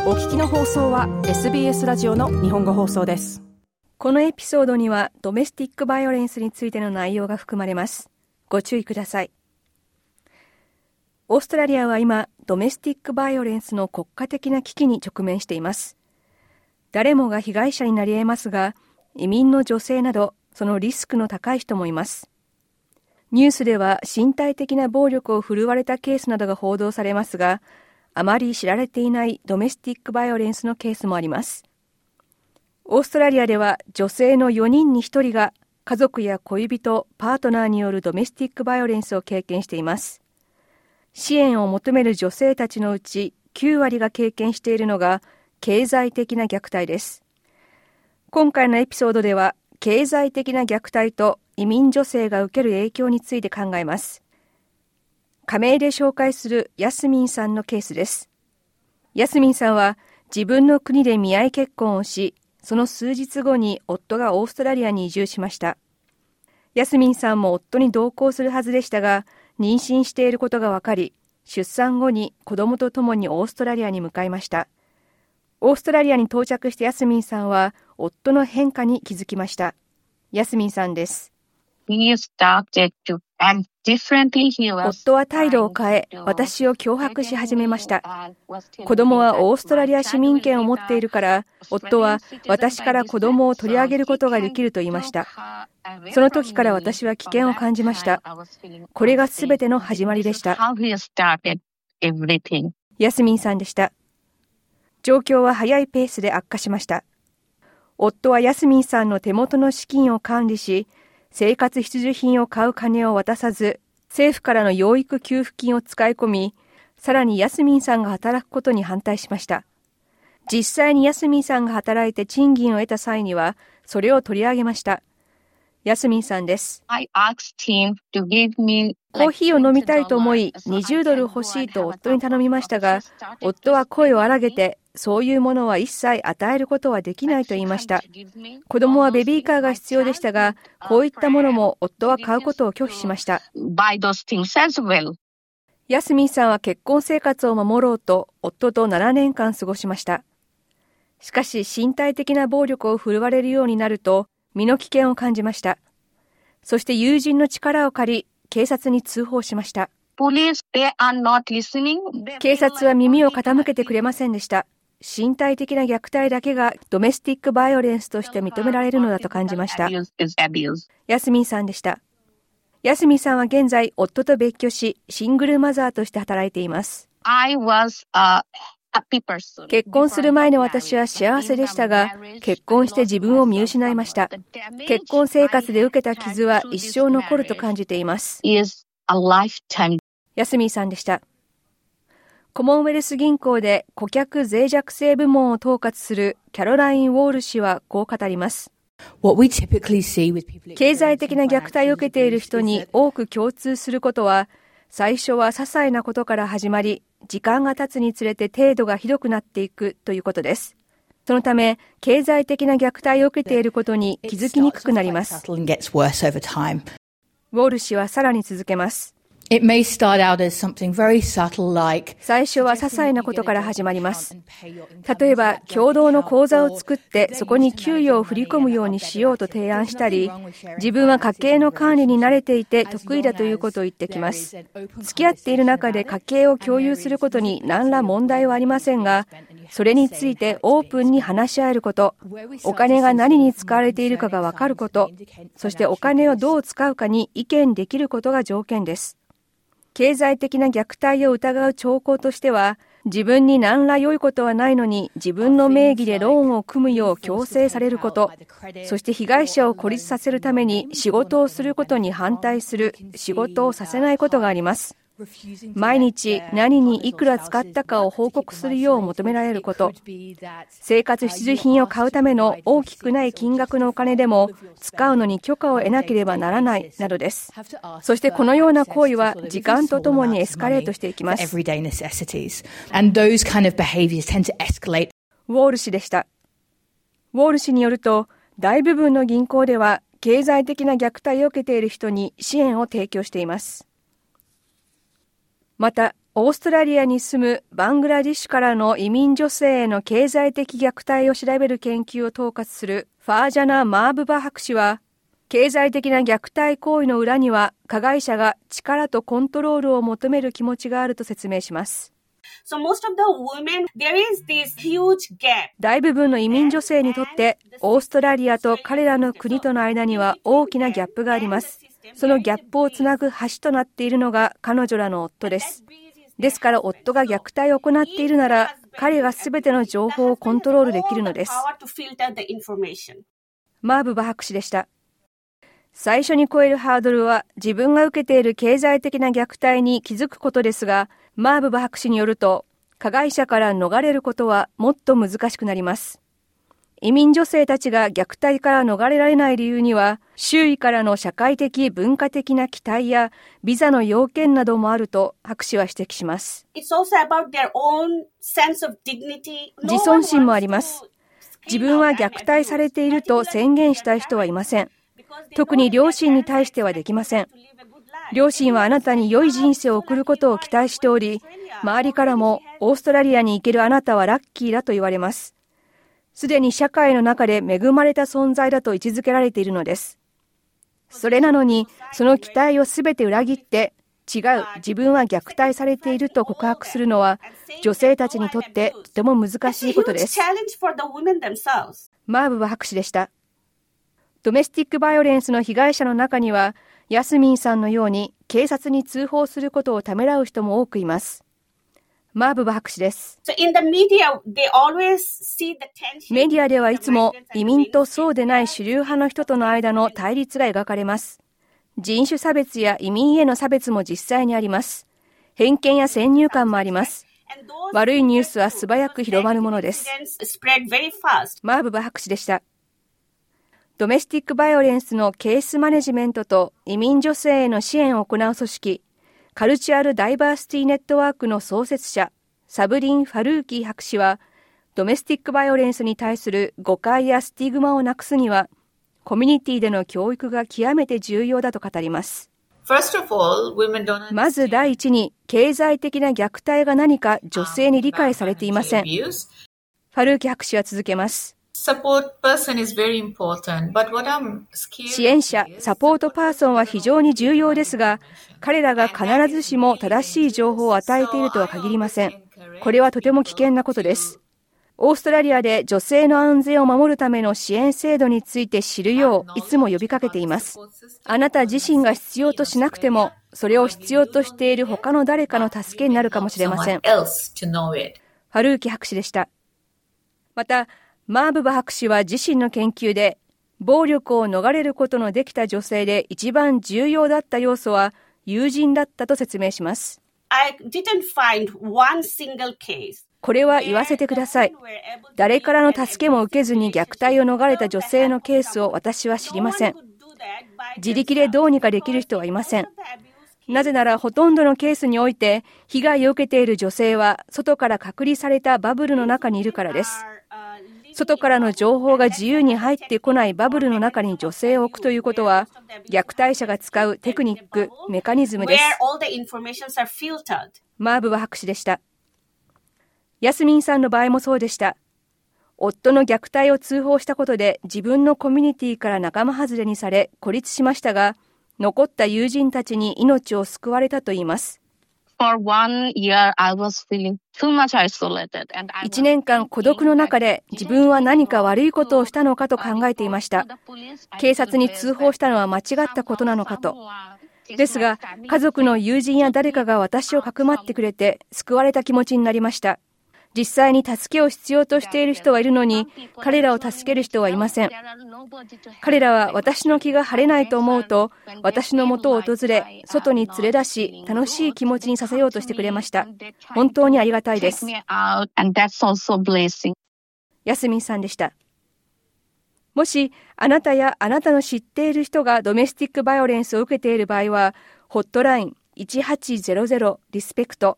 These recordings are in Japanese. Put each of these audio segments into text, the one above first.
お聞きの放送は SBS ラジオの日本語放送です。 このエピソードにはドメスティックバイオレンスについての内容が含まれます。ご注意ください。オーストラリアは今、ドメスティックバイオレンスの国家的な危機に直面しています。誰もが被害者になり得ますが、移民の女性などそのリスクの高い人もいます。ニュースでは身体的な暴力を振るわれたケースなどが報道されますが、あまり知られていないドメスティックバイオレンスのケースもあります。オーストラリアでは女性の4人に1人が家族や恋人、パートナーによるドメスティックバイオレンスを経験しています。支援を求める女性たちのうち9割が経験しているのが経済的な虐待です。今回のエピソードでは経済的な虐待と移民女性が受ける影響について考えます。仮名で紹介するヤスミンさんのケースです。ヤスミンさんは自分の国で見合い結婚をし、その数日後に夫がオーストラリアに移住しました。ヤスミンさんも夫に同行するはずでしたが、妊娠していることが分かり、出産後に子供と共にオーストラリアに向かいました。オーストラリアに到着したヤスミンさんは、夫の変化に気づきました。ヤスミンさんです。夫は態度を変え、私を脅迫し始めました。子供はオーストラリア市民権を持っているから、夫は私から子供を取り上げることができると言いました。その時から私は危険を感じました。これがすべての始まりでした。ヤスミンさんでした。状況は早いペースで悪化しました。夫はヤスミンさんの手元の資金を管理し、生活必需品を買う金を渡さず、政府からの養育給付金を使い込み、さらにヤスミンさんが働くことに反対しました。実際にヤスミンさんが働いて賃金を得た際には、それを取り上げました。ヤスミンさんです。コーヒーを飲みたいと思い、$20欲しいと夫に頼みましたが、夫は声を荒げて、そういうものは一切与えることはできないと言いました。子供はベビーカーが必要でしたが、こういったものも夫は買うことを拒否しました。ヤスミンさんは結婚生活を守ろうと、夫と7年間過ごしました。しかし、身体的な暴力を振るわれるようになると、身の危険を感じました。そして友人の力を借り、警察に通報しました。警察は耳を傾けてくれませんでした。身体的な虐待だけがドメスティックバイオレンスとして認められるのだと感じました。ヤスミンさんでした。ヤスミンさんは現在夫と別居し、シングルマザーとして働いています。結婚する前の私は幸せでしたが、結婚して自分を見失いました。結婚生活で受けた傷は一生残ると感じています。ヤスミンさんでした。コモンウェルス銀行で顧客脆弱性部門を統括するキャロライン・ウォール氏はこう語ります。経済的な虐待を受けている人に多く共通することは、最初は些細なことから始まり、時間が経つにつれて程度がひどくなっていくということです。そのため、経済的な虐待を受けていることに気づきにくくなります。ウォール氏はさらに続けます。最初は些細なことから始まります。例えば、共同の口座を作ってそこに給与を振り込むようにしようと提案したり、自分は家計の管理に慣れていて得意だということを言ってきます。付き合っている中で家計を共有することに何ら問題はありませんが、それについてオープンに話し合えること、お金が何に使われているかがわかること、そしてお金をどう使うかに意見できることが条件です。経済的な虐待を疑う兆候としては、自分に何ら良いことはないのに自分の名義でローンを組むよう強制されること、そして被害者を孤立させるために仕事をすることに反対する、仕事をさせないことがあります。毎日何にいくら使ったかを報告するよう求められること、生活必需品を買うための大きくない金額のお金でも使うのに許可を得なければならないなどです。そしてこのような行為は時間とともにエスカレートしていきます。ウォール氏でした。ウォール氏によると、大部分の銀行では経済的な虐待を受けている人に支援を提供しています。また、 オーストラリアに住むバングラディッシュからの移民女性への経済的虐待を調べる研究を統括するファージャナ・マーブバ博士は、経済的な虐待行為の裏には加害者が力とコントロールを求める気持ちがあると説明します。大部分の移民女性にとってオーストラリアと彼らの国との間には大きなギャップがあります。そのギャップをつなぐ橋となっているのが彼女らの夫です。ですから夫が虐待を行っているなら彼がすべての情報をコントロールできるのです。マーブバ博士でした。最初に超えるハードルは自分が受けている経済的な虐待に気づくことですが、マーブバ博士によると、加害者から逃れることはもっと難しくなります。移民女性たちが虐待から逃れられない理由には、周囲からの社会的文化的な期待やビザの要件などもあると博士は指摘します。自尊心もあります。自分は虐待されていると宣言したい人はいません。特に両親に対してはできません。両親はあなたに良い人生を送ることを期待しており、周りからもオーストラリアに行けるあなたはラッキーだと言われます。すでに社会の中で恵まれた存在だと位置づけられているのです。それなのに、その期待をすべて裏切って、違う、自分は虐待されていると告白するのは、女性たちにとってとても難しいことです。マーブバ博士でした。ドメスティックバイオレンスの被害者の中には、ヤスミンさんのように警察に通報することをためらう人も多くいます。マーブバ博士です。メディアではいつも移民とそうでない主流派の人との間の対立が描かれます。人種差別や移民への差別も実際にあります。偏見や先入観もあります。悪いニュースは素早く広まるものです。マーブバ博士でした。ドメスティックバイオレンスのケースマネジメントと移民女性への支援を行う組織、カルチュアル・ダイバーシティ・ネットワークの創設者、サブリン・ファルーキー博士は、ドメスティックバイオレンスに対する誤解やスティグマをなくすには、コミュニティでの教育が極めて重要だと語ります。まず第一に、経済的な虐待が何か女性に理解されていません。ファルーキー博士は続けます。支援者、サポートパーソンは非常に重要ですが、彼らが必ずしも正しい情報を与えているとは限りません。これはとても危険なことです。オーストラリアで女性の安全を守るための支援制度について知るよういつも呼びかけています。あなた自身が必要としなくても、それを必要としている他の誰かの助けになるかもしれません。ファルーキ博士でした。また、マーブバ博士は自身の研究で、暴力を逃れることのできた女性で一番重要だった要素は友人だったと説明します。これは言わせてください。誰からの助けも受けずに虐待を逃れた女性のケースを私は知りません。自力でどうにかできる人はいません。なぜならほとんどのケースにおいて被害を受けている女性は外から隔離されたバブルの中にいるからです。外からの情報が自由に入ってこないバブルの中に女性を置くということは、虐待者が使うテクニック、メカニズムです。マーブバ博士でした。ヤスミンさんの場合もそうでした。夫の虐待を通報したことで自分のコミュニティから仲間外れにされ孤立しましたが、残った友人たちに命を救われたといいます。1年間孤独の中で自分は何か悪いことをしたのかと考えていました。警察に通報したのは間違ったことなのかと。ですが、家族の友人や誰かが私をかくまってくれて救われた気持ちになりました。実際に助けを必要としている人はいるのに、彼らを助ける人はいません。彼らは私の気が晴れないと思うと、私の元を訪れ、外に連れ出し、楽しい気持ちにさせようとしてくれました。本当にありがたいです。ヤスミンさんでした。もし、あなたやあなたの知っている人がドメスティックバイオレンスを受けている場合は、ホットライン1800リスペクト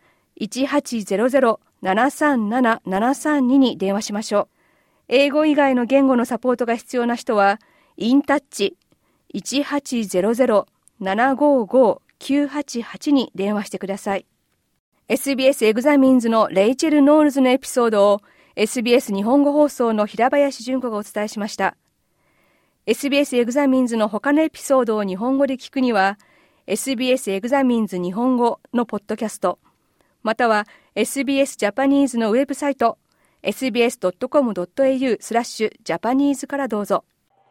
1800-737-732に電話しましょう。英語以外の言語のサポートが必要な人は、インタッチ 1800-755-988 に電話してください。 SBS エグザミンズのレイチェル・ノールズのエピソードを SBS 日本語放送の平林純子がお伝えしました。SBS エグザミンズの他のエピソードを日本語で聞くには、SBS エグザミンズ日本語のポッドキャスト、または SBS ジャパニーズのウェブサイト、sbs.com.au/Japanese からどうぞ。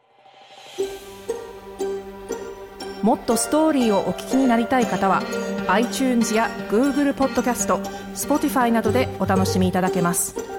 もっとストーリーをお聞きになりたい方は iTunes や Google ポッドキャスト、Spotify などでお楽しみいただけます。